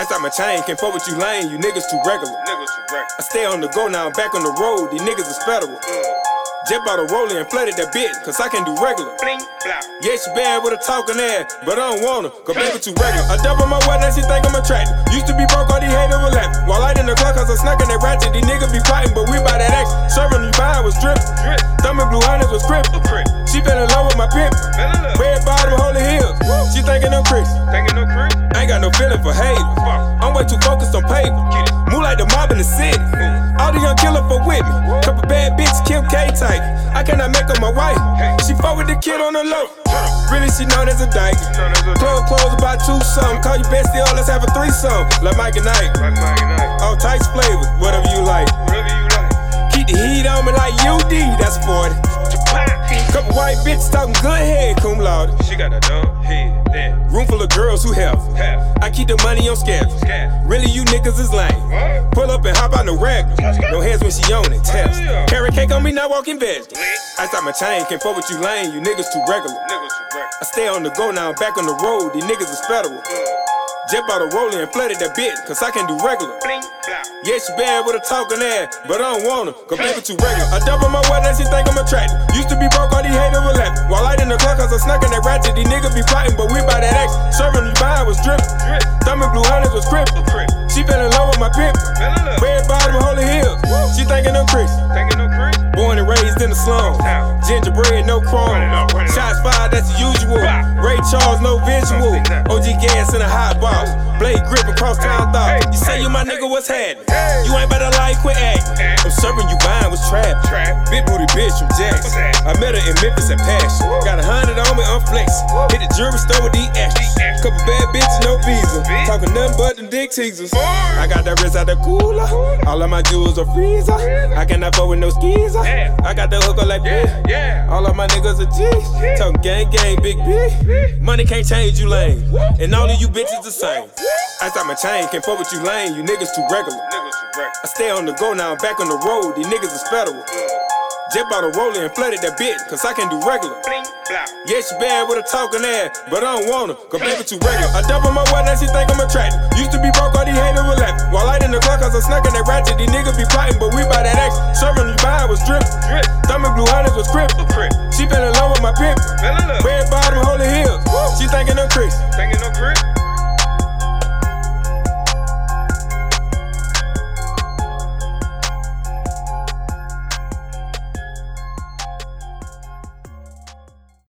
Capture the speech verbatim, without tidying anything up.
Ice out my chain, can't fuck with you lame, you niggas too regular. Niggas too regular. I stay on the go now, I'm back on the road, these niggas is federal. Mm. Jet bought a roller and flooded that bitch, cause I can do regular. Bling, blah. Yeah, she bad with a talking ass, but I don't want her, cause baby too regular. I double my weight, now she think I'm attractive. Used to be broke, all these haters were laughing. While I in the club, cause I snuck in that ratchet. These niggas be fighting, but we buy that action. Serving you buying was drip. Drip. Thumbing blue hundreds was crip. Crip. She fell in love with my pimp. Fell in love. Red bottom, holy hills. She thinking I'm Chris. Thinking no Chris. I ain't got no feeling for hate. Fuck. I'm way too focused on paper. Get it. Move like the mob in the city. All the young killer for with me. Couple bad bitches, Kim K type. I cannot make her my wife. She fought with the kid on the low. Really, she known as a dyke. Club clothes about two something. Call you bestie, oh, let's have a threesome. Like Mike and Ike. Like Mike and Ike. All types flavors, whatever you like. Whatever you like. Keep the heat on me like U D, that's forty. Couple white bitches talking good head, cum laude. She got a dumb head, yeah. Room full of girls who have. Half. I keep the money on schedule. Scab. Really, you niggas is lame. What? Pull up and hop out the regular. No hands when she on it, test. Yeah. Carrot cake on me, not walking vegetable. Lit. Ice out my chain, can't fuck with you lame, you niggas too regular. Niggas too regular. I stay on the go now, I'm back on the road, these niggas is federal. Mm. Jet bought a roller and flooded that bitch, cause I can do regular. Bling, blah. Yeah, she bad with a talking ass, but I don't want her, cause baby too regular. I double my weight, now she think I'm attractive. Used to be broke, all these haters were laughing. While I in the club, cause I snuck in that ratchet. These niggas be fighting, but we buy that action. Serving you buying was drip. Drip. Thumbing blue hundreds was crip. Crip. She fell in love with my pimp. Fell in love. Red bottom, holy hills. She thinking I'm Chris. Thinking no Chris. Born and raised in the slums. Town. Gingerbread, no chrome. Run it up, run it up. Shots fired, that's the usual. Bah. Ray Charles, no visual. Something. O G gas in a hot box. Blade grip across town thought. Hey, You say hey, you my hey. nigga, what's happening? Hey. You ain't better like quit acting. Hey. I'm serving you buying was trap. Trap. Big booty bitch from Jackson. What's that? I met her in Memphis at Passion. Woo. Got a hundred on me, I'm flexing. Hit the jewelry store with these extras. These extras. Couple bad bitches, no visa. Bitch. Talking nothing but them dick teasers. Boy. I got that wrist out the cooler. All of my jewels are freezer. I cannot fuck with no skeezer. Yeah. I got the hooker like Yeah, bitch. yeah. All of my niggas are G's. Talking gang, gang, big B. Money can't change you lame. And all of you bitches the same. Ice out my chain, can't fuck with you lame. You niggas too regular. Niggas too regular. I stay on the go now, I'm back on the road. These niggas is federal. Mm. Jet bought a roller and flooded that bitch, cause I can do regular. Bling, blah. Yeah, she bad with a talking ass, but I don't want her, cause baby too regular. I double my weight, now she think I'm attractive. Used to be broke, all these haters were laughing. While I in the club, cause I snuck in that ratchet. These niggas be fighting, but we buy that action. Serving you buying was drip. Drip. Thumbing blue hundreds was crip. Crip. She fell in love with my pimp. Fell in love. Red bottom, holy hills. She thinking I'm Chris. Thinking no Chris.